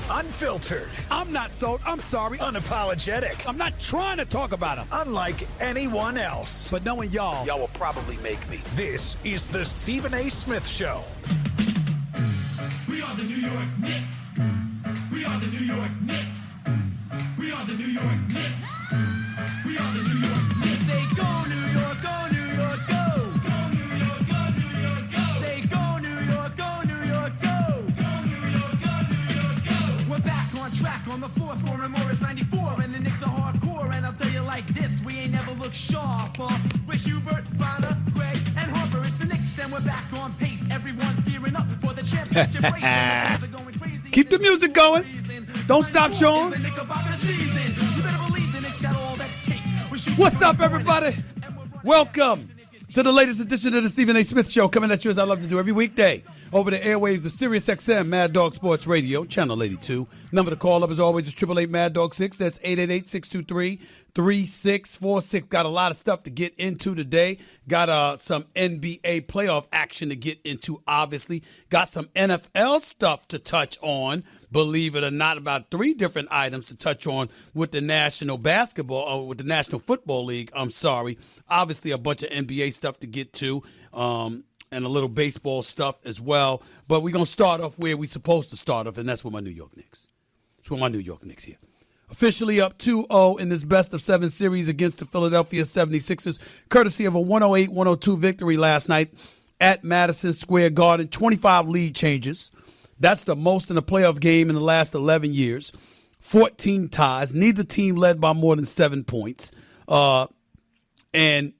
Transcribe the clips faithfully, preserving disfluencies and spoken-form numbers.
Unfiltered. I'm not sold. I'm sorry. Unapologetic. I'm not trying to talk about him. Unlike anyone else. But knowing y'all, y'all will probably make me. This is the Stephen A. Smith Show. We are the New York Knicks. We are the New York Knicks. We are the New York Knicks. We are the New York Knicks. Say go New York, go New York, go. Go New York, go New York, go. Say go New York, go New York, go. Go New York, go New York, go. We're back on track on the floor, scoring more as ninety-four, and the Knicks are hardcore. And I'll tell you like this, we ain't never looked sharper. With Hubert, Bonner, Gray, and Harper, it's the Knicks, and we're back on pace. Everyone's gearing up for the championship race. And the boys are going crazy. Keep the music going. Don't stop, Sean. What's up, everybody? Welcome to the latest edition of the Stephen A. Smith Show, coming at you as I love to do every weekday over the airwaves of Sirius X M, Mad Dog Sports Radio, Channel eighty-two. Number to call up, as always, is eight eight eight, Mad Dog six. That's eight eight eight, six two three, three six four six. Got a lot of stuff to get into today. Got uh, some N B A playoff action to get into, obviously. Got some N F L stuff to touch on. Believe it or not, about three different items to touch on with the National Basketball, or with the National Football League. I'm sorry. Obviously, a bunch of N B A stuff to get to, um, and a little baseball stuff as well. But we're going to start off where we're supposed to start off, and that's with my New York Knicks. That's with my New York Knicks here. Officially up two oh in this best of seven series against the Philadelphia seventy-sixers, courtesy of a one oh eight one oh two victory last night at Madison Square Garden. twenty-five lead changes. That's the most in a playoff game in the last eleven years. fourteen ties. Neither team led by more than seven points. Uh, and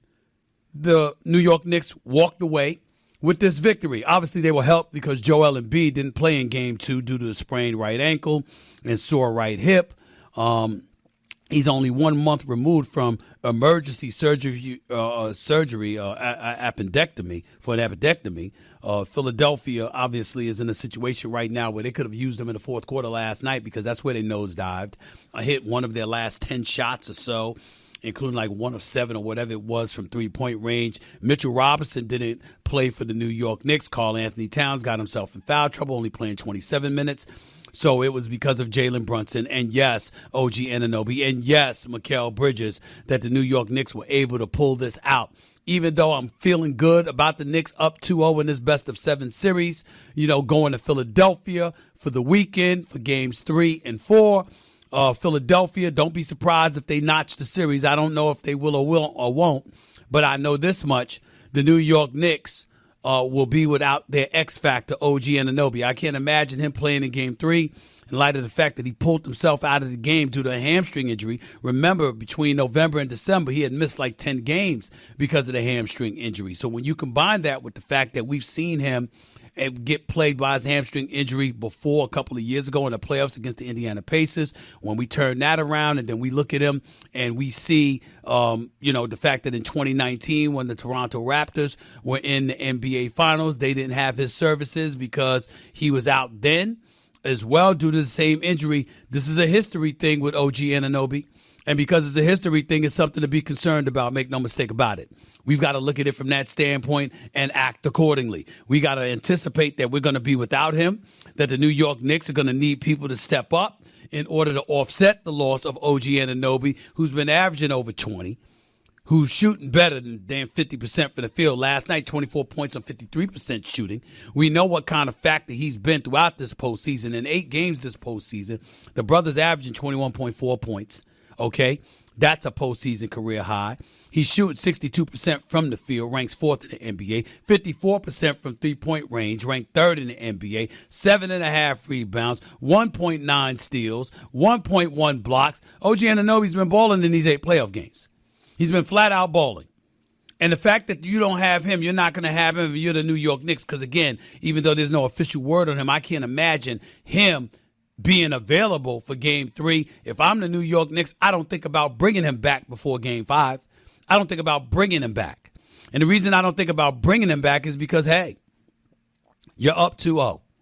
the New York Knicks walked away with this victory. Obviously, they were helped because Joel Embiid didn't play in game two due to a sprained right ankle and sore right hip. Um, he's only one month removed from emergency surgery, uh, surgery, uh, appendectomy for an appendectomy. Uh, Philadelphia obviously is in a situation right now where they could have used him in the fourth quarter last night because that's where they nosedived. I hit one of their last ten shots or so, including like one of seven or whatever it was from three-point range. Mitchell Robinson didn't play for the New York Knicks. Karl Anthony Towns got himself in foul trouble, only playing twenty-seven minutes. So it was because of Jalen Brunson and, yes, O G Anunoby and, yes, Mikal Bridges that the New York Knicks were able to pull this out. Even though I'm feeling good about the Knicks up two oh in this best of seven series, you know, going to Philadelphia for the weekend for games three and four. Uh, Philadelphia, don't be surprised if they notch the series. I don't know if they will or will or won't, but I know this much. The New York Knicks uh, will be without their X factor, O G Anunoby. I can't imagine him playing in game three in light of the fact that he pulled himself out of the game due to a hamstring injury. Remember, between November and December, he had missed like ten games because of the hamstring injury. So when you combine that with the fact that we've seen him get played by his hamstring injury before a couple of years ago in the playoffs against the Indiana Pacers, when we turn that around and then we look at him and we see, um, you know, the fact that in twenty nineteen when the Toronto Raptors were in the N B A Finals, they didn't have his services because he was out then as well due to the same injury. This is a history thing with O G Anunoby. And because it's a history thing, it's something to be concerned about. Make no mistake about it. We've got to look at it from that standpoint and act accordingly. We got to anticipate that we're going to be without him, that the New York Knicks are going to need people to step up in order to offset the loss of O G Anunoby, who's been averaging over twenty, who's shooting better than damn fifty percent from the field. Last night, twenty-four points on fifty-three percent shooting. We know what kind of factor he's been throughout this postseason. In eight games this postseason, the brother's averaging twenty-one point four points. Okay, that's a postseason career high. He's shooting sixty-two percent from the field, ranks fourth in the N B A, fifty-four percent from three-point range, ranked third in the N B A, seven and a half rebounds, one point nine steals, one point one blocks. O G Anunoby's been balling in these eight playoff games. He's been flat out balling. And the fact that you don't have him, you're not going to have him if you're the New York Knicks. Because, again, even though there's no official word on him, I can't imagine him being available for game three. If I'm the New York Knicks, I don't think about bringing him back before game five. I don't think about bringing him back. And the reason I don't think about bringing him back is because, hey, you're up two oh.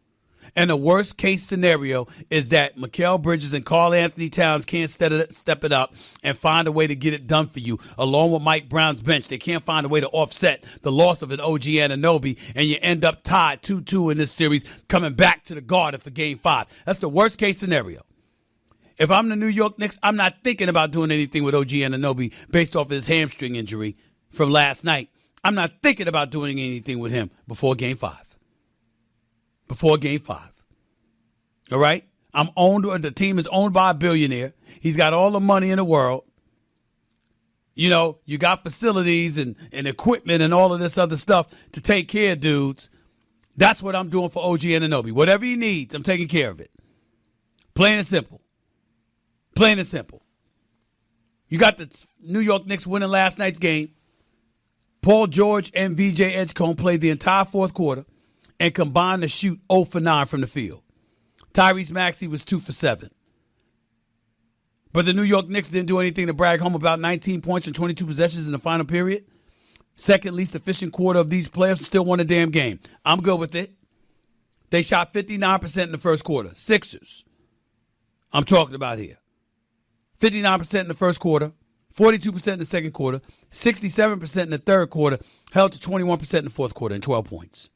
And the worst case scenario is that Mikal Bridges and Karl Anthony Towns can't step it, step it up and find a way to get it done for you, along with Mike Brown's bench. They can't find a way to offset the loss of an O G Anunoby, and you end up tied two two in this series, coming back to the Garden for game five. That's the worst case scenario. If I'm the New York Knicks, I'm not thinking about doing anything with O G Anunoby based off of his hamstring injury from last night. I'm not thinking about doing anything with him before game five. Before game five. All right? I'm owned, the team is owned by a billionaire. He's got all the money in the world. You know, you got facilities and, and equipment and all of this other stuff to take care of dudes. That's what I'm doing for O G Anunoby. Whatever he needs, I'm taking care of it. Plain and simple. Plain and simple. You got the New York Knicks winning last night's game. Paul George and V J Edgecombe played the entire fourth quarter and combined to shoot zero for nine from the field. Tyrese Maxey was two for seven. But the New York Knicks didn't do anything to brag home about nineteen points and twenty-two possessions in the final period. Second least efficient quarter of these playoffs, still won a damn game. I'm good with it. They shot fifty-nine percent in the first quarter. Sixers. I'm talking about here. fifty-nine percent in the first quarter, forty-two percent in the second quarter, sixty-seven percent in the third quarter, held to twenty-one percent in the fourth quarter and twelve points.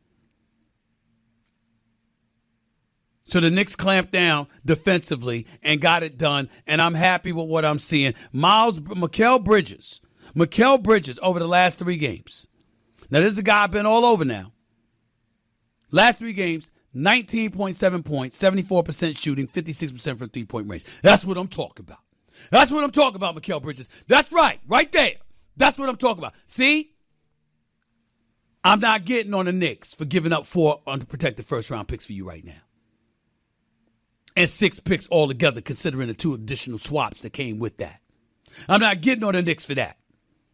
So the Knicks clamped down defensively and got it done, and I'm happy with what I'm seeing. Miles, Mikal Bridges, Mikal Bridges over the last three games. Now, this is a guy I've been all over now. Last three games, nineteen point seven points, seventy-four percent shooting, fifty-six percent from three-point range. That's what I'm talking about. That's what I'm talking about, Mikal Bridges. That's right, right there. That's what I'm talking about. See? I'm not getting on the Knicks for giving up four unprotected first-round picks for you right now. And six picks altogether, considering the two additional swaps that came with that. I'm not getting on the Knicks for that.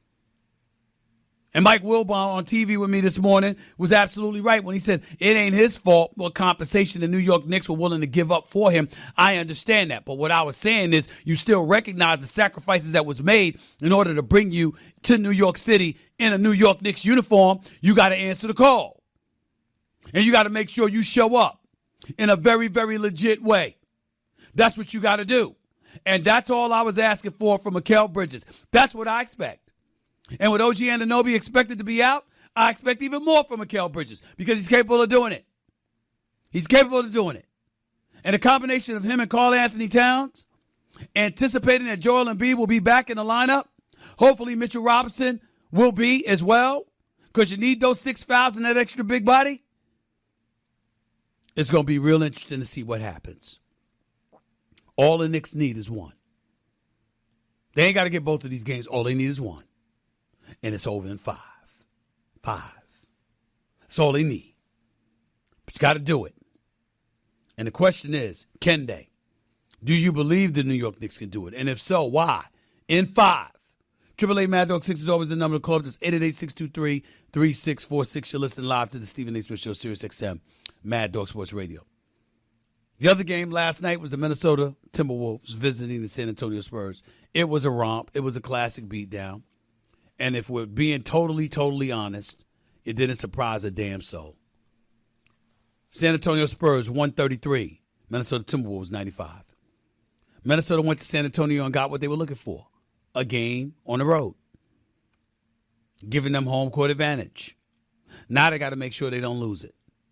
And Mike Wilbon on T V with me this morning was absolutely right when he said it ain't his fault what compensation the New York Knicks were willing to give up for him. I understand that. But what I was saying is you still recognize the sacrifices that was made in order to bring you to New York City in a New York Knicks uniform. You got to answer the call. And you got to make sure you show up in a very, very legit way. That's what you got to do. And that's all I was asking for from Mikal Bridges. That's what I expect. And with O G Anunoby expected to be out, I expect even more from Mikal Bridges because he's capable of doing it. He's capable of doing it. And the combination of him and Karl Anthony Towns, anticipating that Joel Embiid will be back in the lineup, hopefully Mitchell Robinson will be as well, because you need those six fouls and that extra big body. It's going to be real interesting to see what happens. All the Knicks need is one. They ain't got to get both of these games. All they need is one. And it's over in five. Five. That's all they need. But you got to do it. And the question is, can they? Do you believe the New York Knicks can do it? And if so, why? In five. Triple A Mad Dog six is always the number to call up. That's eight eight eight, six two three, three six four six. You're listening live to the Stephen A. Smith Show, Sirius X M, Mad Dog Sports Radio. The other game last night was the Minnesota Timberwolves visiting the San Antonio Spurs. It was a romp. It was a classic beatdown. And if we're being totally, totally honest, it didn't surprise a damn soul. San Antonio Spurs, one thirty-three. Minnesota Timberwolves, ninety-five. Minnesota went to San Antonio and got what they were looking for. A game on the road. Giving them home court advantage. Now they got to make sure they don't lose it.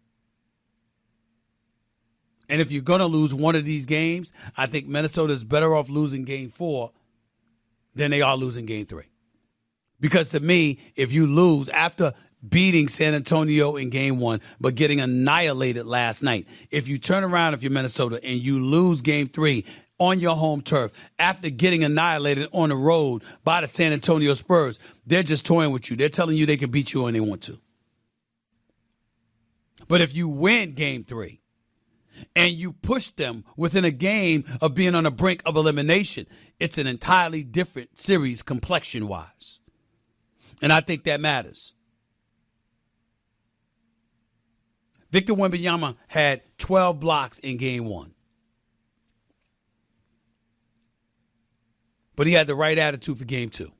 And if you're going to lose one of these games, I think Minnesota is better off losing game four than they are losing game three. Because to me, if you lose after beating San Antonio in game one, but getting annihilated last night, if you turn around if you're Minnesota and you lose game three on your home turf after getting annihilated on the road by the San Antonio Spurs, they're just toying with you. They're telling you they can beat you when they want to. But if you win game three, and you push them within a game of being on the brink of elimination, it's an entirely different series complexion-wise. And I think that matters. Victor Wembanyama had twelve blocks in game one. But he had the right attitude for game two.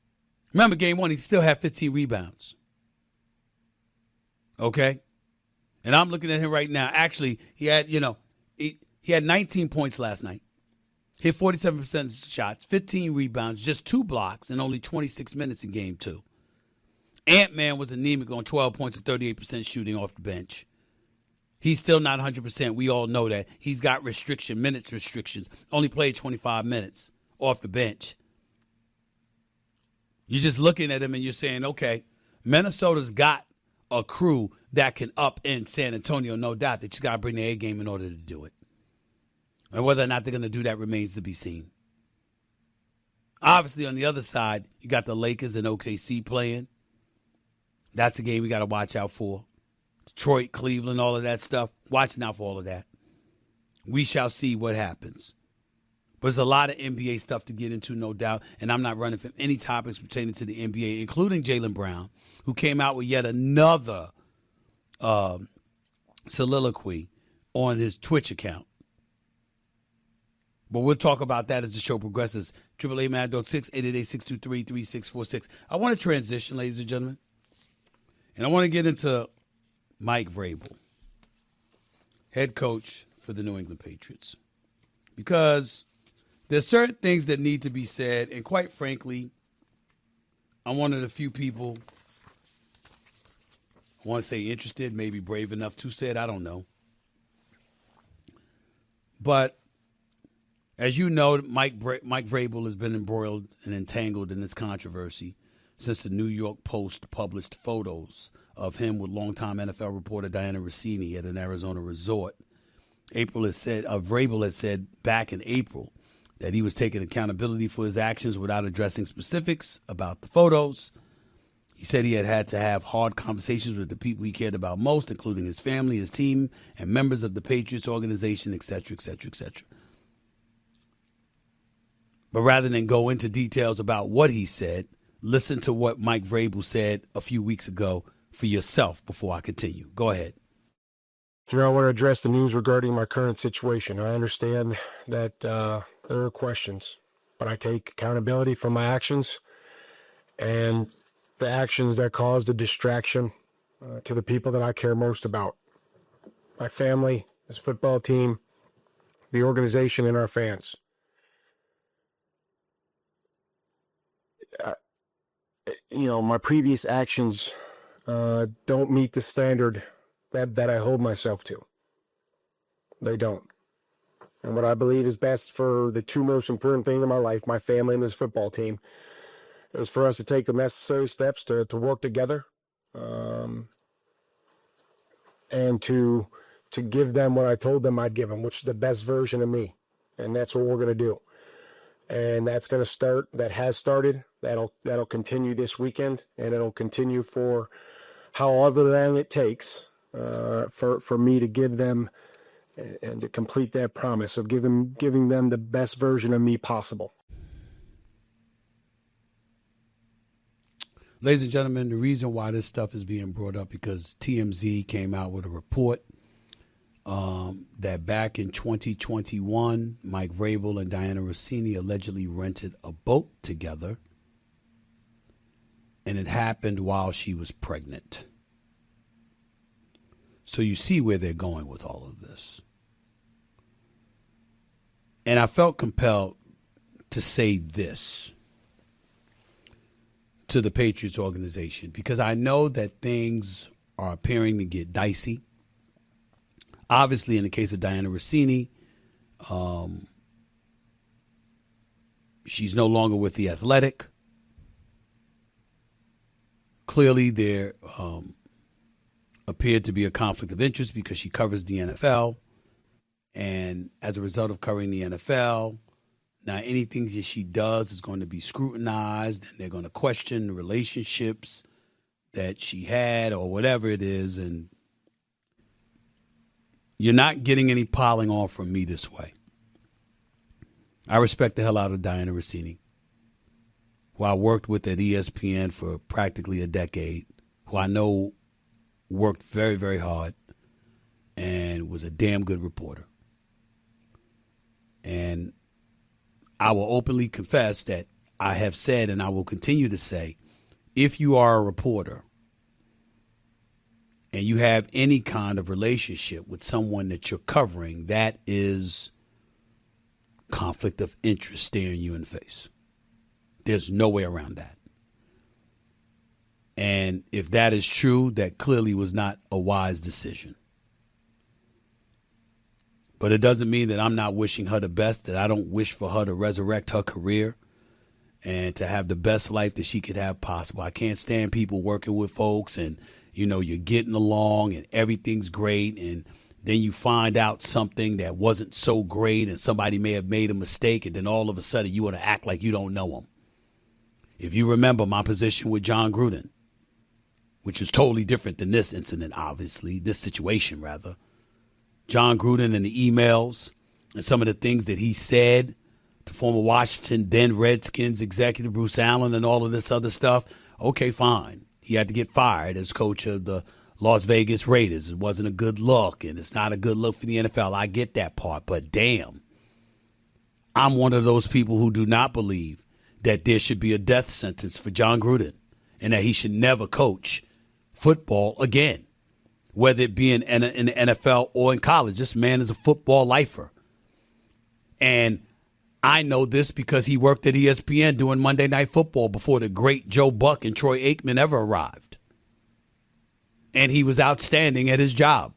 Remember, game one, he still had fifteen rebounds. Okay? And I'm looking at him right now. Actually, he had, you know, he, he had nineteen points last night. Hit forty-seven percent of shots, fifteen rebounds, just two blocks, and only twenty-six minutes in game two. Ant-Man was anemic on twelve points and thirty-eight percent shooting off the bench. He's still not one hundred percent. We all know that. He's got restriction, minutes restrictions. Only played twenty-five minutes off the bench. You're just looking at him and you're saying, okay, Minnesota's got a crew that can upend San Antonio, no doubt. They just got to bring their A game in order to do it. And whether or not they're going to do that remains to be seen. Obviously, on the other side, you got the Lakers and O K C playing. That's a game we got to watch out for. Detroit, Cleveland, all of that stuff. Watching out for all of that. We shall see what happens. But there's a lot of N B A stuff to get into, no doubt. And I'm not running from any topics pertaining to the N B A, including Jaylen Brown, who came out with yet another uh, soliloquy on his Twitch account. But we'll talk about that as the show progresses. Triple A Mad Dog six eight eight eight, six two three, three six four six. I want to transition, ladies and gentlemen. And I want to get into Mike Vrabel, head coach for the New England Patriots. Because there's certain things that need to be said. And quite frankly, I'm one of the few people, I want to say interested, maybe brave enough to say it. I don't know. But as you know, Mike Bra- Mike Vrabel has been embroiled and entangled in this controversy since the New York Post published photos of him with longtime N F L reporter Diana Rossini at an Arizona resort. April has said, uh, Vrabel has said back in April that he was taking accountability for his actions without addressing specifics about the photos. He said he had had to have hard conversations with the people he cared about most, including his family, his team, and members of the Patriots organization, et cetera, et cetera, et cetera. But rather than go into details about what he said, listen to what Mike Vrabel said a few weeks ago for yourself before I continue. Go ahead. You know, I want to address the news regarding my current situation. I understand that uh, there are questions, but I take accountability for my actions and the actions that caused a distraction uh, to the people that I care most about. My family, this football team, the organization, and our fans. I, you know, my previous actions uh, don't meet the standard that, that I hold myself to. They don't. And what I believe is best for the two most important things in my life, my family and this football team, is for us to take the necessary steps to, to work together um, and to to give them what I told them I'd give them, which is the best version of me. And that's what we're going to do. And that's going to start, that has started, that'll that'll continue this weekend, and it'll continue for however long it takes uh, for, for me to give them and to complete that promise of giving, giving them the best version of me possible. Ladies and gentlemen, the reason why this stuff is being brought up because T M Z came out with a report um, that back in twenty twenty-one, Mike Vrabel and Diana Rossini allegedly rented a boat together, and it happened while she was pregnant. So you see where they're going with all of this. And I felt compelled to say this to the Patriots organization because I know that things are appearing to get dicey. Obviously, in the case of Diana Rossini, um, she's no longer with The Athletic. Clearly, there um, appeared to be a conflict of interest because she covers the N F L. And as a result of covering the N F L, now anything that she does is going to be scrutinized, and they're going to question the relationships that she had or whatever it is. And you're not getting any piling on from me this way. I respect the hell out of Diana Rossini, who I worked with at E S P N for practically a decade, who I know worked very, very hard and was a damn good reporter. And I will openly confess that I have said, and I will continue to say, if you are a reporter and you have any kind of relationship with someone that you're covering, that is conflict of interest staring you in the face. There's no way around that. And if that is true, that clearly was not a wise decision. But it doesn't mean that I'm not wishing her the best, that I don't wish for her to resurrect her career and to have the best life that she could have possible. I can't stand people working with folks and, you know, you're getting along and everything's great, and then you find out something that wasn't so great and somebody may have made a mistake, and then all of a sudden you want to act like you don't know them. If you remember my position with Jon Gruden, which is totally different than this incident, obviously, this situation, rather. Jon Gruden and the emails and some of the things that he said to former Washington, then Redskins executive Bruce Allen and all of this other stuff, okay, fine. He had to get fired as coach of the Las Vegas Raiders. It wasn't a good look, and it's not a good look for the N F L. I get that part, but damn, I'm one of those people who do not believe that there should be a death sentence for Jon Gruden and that he should never coach football again, whether it be in, in, in the N F L or in college. This man is a football lifer. And I know this because he worked at E S P N doing Monday Night Football before the great Joe Buck and Troy Aikman ever arrived. And he was outstanding at his job.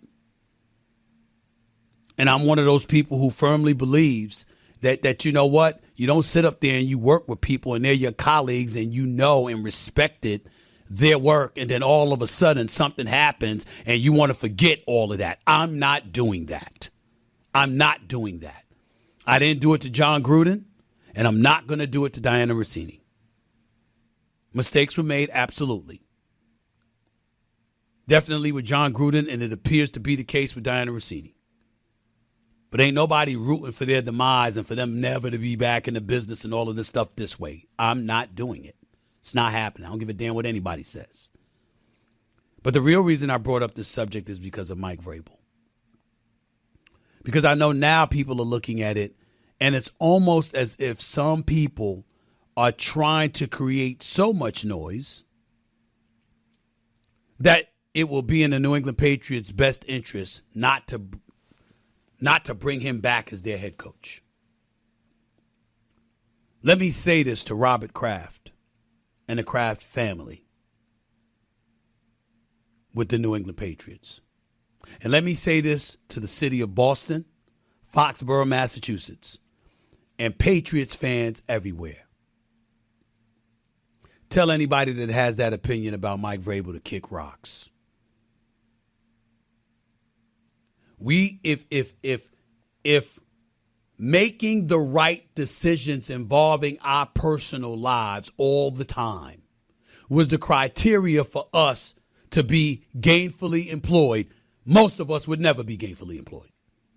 And I'm one of those people who firmly believes that, that you know what, you don't sit up there and you work with people and they're your colleagues and you know and respect it, their work, and then all of a sudden something happens and you want to forget all of that. I'm not doing that. I'm not doing that. I didn't do it to Jon Gruden, and I'm not going to do it to Diana Rossini. Mistakes were made, absolutely. Definitely with Jon Gruden, and it appears to be the case with Diana Rossini. But ain't nobody rooting for their demise and for them never to be back in the business and all of this stuff this way. I'm not doing it. It's not happening. I don't give a damn what anybody says. But the real reason I brought up this subject is because of Mike Vrabel. Because I know now people are looking at it, and it's almost as if some people are trying to create so much noise that it will be in the New England Patriots' best interest not to, not to bring him back as their head coach. Let me say this to Robert Kraft and the Kraft family with the New England Patriots. And let me say this to the city of Boston, Foxborough, Massachusetts, and Patriots fans everywhere. Tell anybody that has that opinion about Mike Vrabel to kick rocks. We, if, if, if, if making the right decisions involving our personal lives all the time was the criteria for us to be gainfully employed, most of us would never be gainfully employed.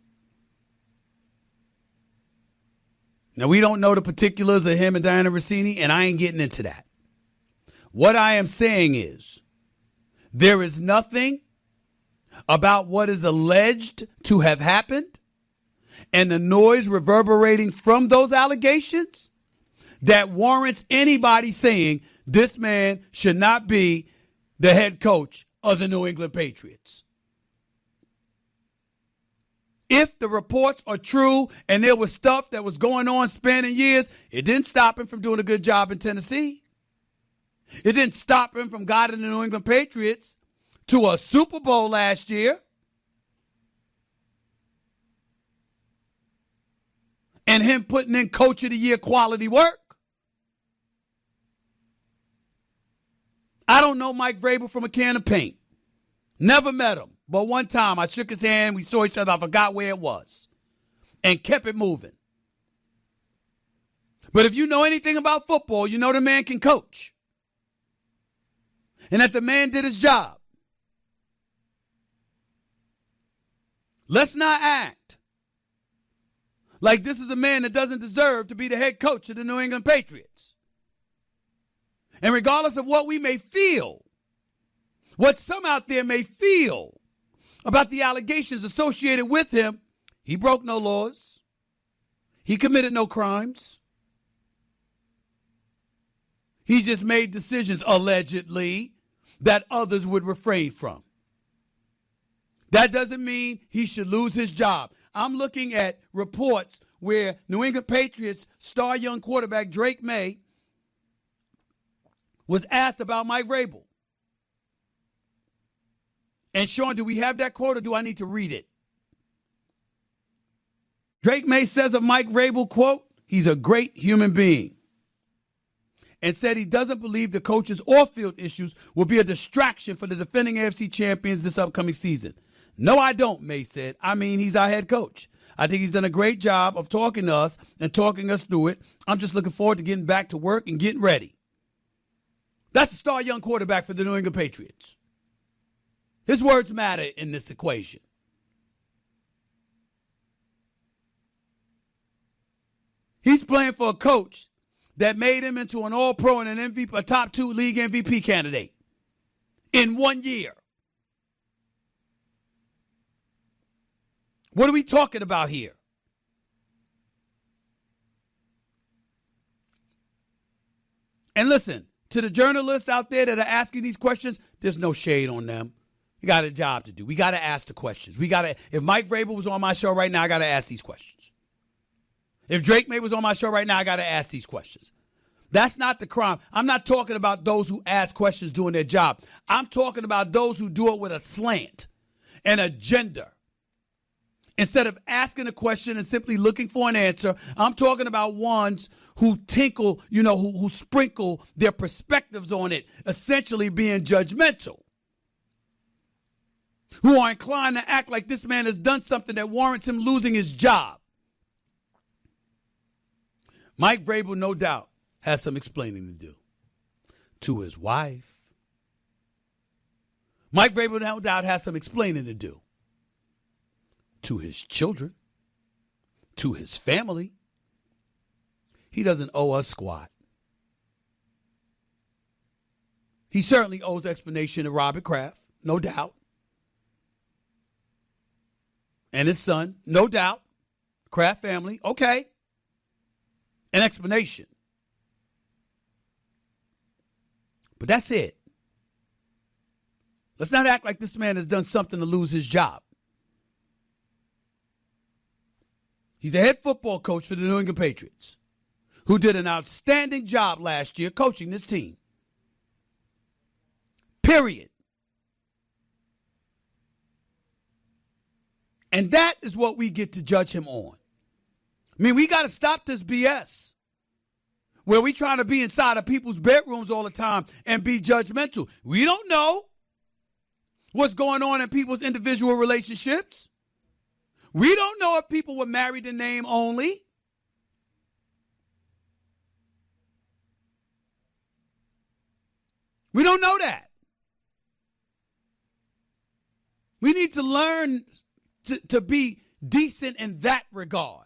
Now, we don't know the particulars of him and Diana Rossini, and I ain't getting into that. What I am saying is there is nothing about what is alleged to have happened and the noise reverberating from those allegations that warrants anybody saying this man should not be the head coach of the New England Patriots. If the reports are true and there was stuff that was going on spanning years, it didn't stop him from doing a good job in Tennessee. It didn't stop him from guiding the New England Patriots to a Super Bowl last year. And him putting in Coach of the Year quality work. I don't know Mike Vrabel from a can of paint. Never met him. But one time I shook his hand, we saw each other, I forgot where it was, and kept it moving. But if you know anything about football, you know the man can coach. And that the man did his job. Let's not act like this is a man that doesn't deserve to be the head coach of the New England Patriots. And regardless of what we may feel, what some out there may feel about the allegations associated with him, he broke no laws. He committed no crimes. He just made decisions, allegedly, that others would refrain from. That doesn't mean he should lose his job. I'm looking at reports where New England Patriots star young quarterback Drake May was asked about Mike Vrabel. And Sean, do we have that quote or do I need to read it? Drake May says of Mike Vrabel, quote, he's a great human being. And said he doesn't believe the coach's off-field issues will be a distraction for the defending A F C champions this upcoming season. No, I don't, May said. I mean, he's our head coach. I think he's done a great job of talking to us and talking us through it. I'm just looking forward to getting back to work and getting ready. That's the star young quarterback for the New England Patriots. His words matter in this equation. He's playing for a coach that made him into an all-pro and an M V P, a top two league M V P candidate in one year. What are we talking about here? And listen, to the journalists out there that are asking these questions, there's no shade on them. You got a job to do. We got to ask the questions. We got to. If Mike Vrabel was on my show right now, I got to ask these questions. If Drake May was on my show right now, I got to ask these questions. That's not the crime. I'm not talking about those who ask questions doing their job. I'm talking about those who do it with a slant, an agenda. Instead of asking a question and simply looking for an answer, I'm talking about ones who tinkle, you know, who, who sprinkle their perspectives on it, essentially being judgmental. Who are inclined to act like this man has done something that warrants him losing his job. Mike Vrabel, no doubt, has some explaining to do to his wife. Mike Vrabel, no doubt, has some explaining to do to his children, to his family. He doesn't owe us squat. He certainly owes explanation to Robert Kraft, no doubt. And his son, no doubt. Kraft family, okay. An explanation. But that's it. Let's not act like this man has done something to lose his job. He's the head football coach for the New England Patriots, who did an outstanding job last year coaching this team. Period. And that is what we get to judge him on. I mean, we got to stop this B S where we trying to be inside of people's bedrooms all the time and be judgmental. We don't know what's going on in people's individual relationships. We don't know if people were married in name only. We don't know that. We need to learn to, to be decent in that regard.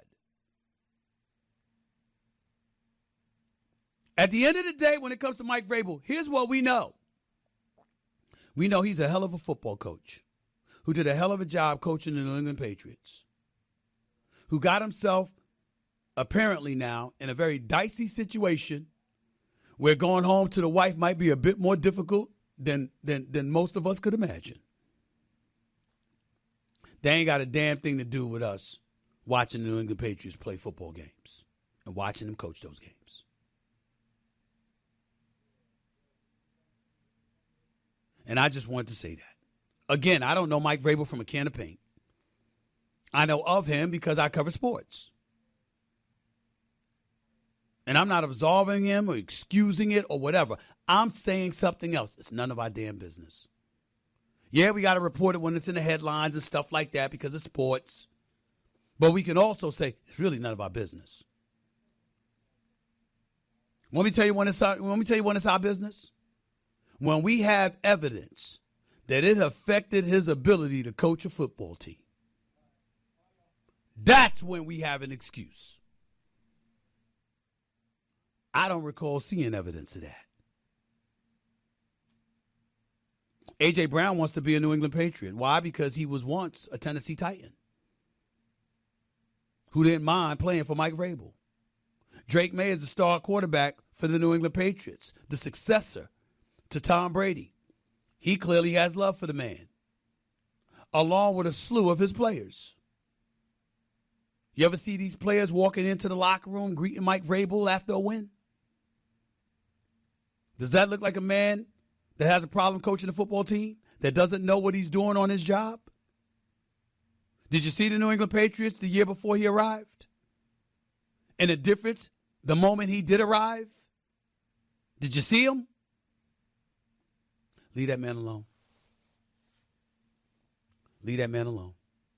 At the end of the day, when it comes to Mike Vrabel, here's what we know. We know he's a hell of a football coach who did a hell of a job coaching the New England Patriots, who got himself apparently now in a very dicey situation where going home to the wife might be a bit more difficult than, than, than most of us could imagine. They ain't got a damn thing to do with us watching the New England Patriots play football games and watching them coach those games. And I just wanted to say that. Again, I don't know Mike Vrabel from a can of paint. I know of him because I cover sports. And I'm not absolving him or excusing it or whatever. I'm saying something else. It's none of our damn business. Yeah, we got to report it when it's in the headlines and stuff like that because it's sports. But we can also say it's really none of our business. Let me tell you when it's our, let me tell you when it's our business. When we have evidence that it affected his ability to coach a football team. That's when we have an excuse. I don't recall seeing evidence of that. A J. Brown wants to be a New England Patriot. Why? Because he was once a Tennessee Titan who didn't mind playing for Mike Vrabel. Drake May is the star quarterback for the New England Patriots, the successor to Tom Brady. He clearly has love for the man. along with a slew of his players. You ever see these players walking into the locker room greeting Mike Vrabel after a win? Does that look like a man that has a problem coaching a football team, that doesn't know what he's doing on his job? Did you see the New England Patriots the year before he arrived? And the difference the moment he did arrive? Did you see him? Leave that man alone. Leave that man alone.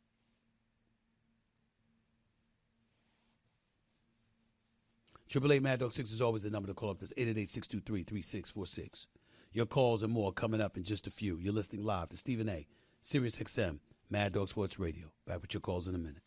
Triple eight Mad Dog six is always the number to call up. That's eight eight eight, six two three, three six four six. Your calls and more coming up in just a few. You're listening live to Stephen A., Sirius X M, Mad Dog Sports Radio. Back with your calls in a minute.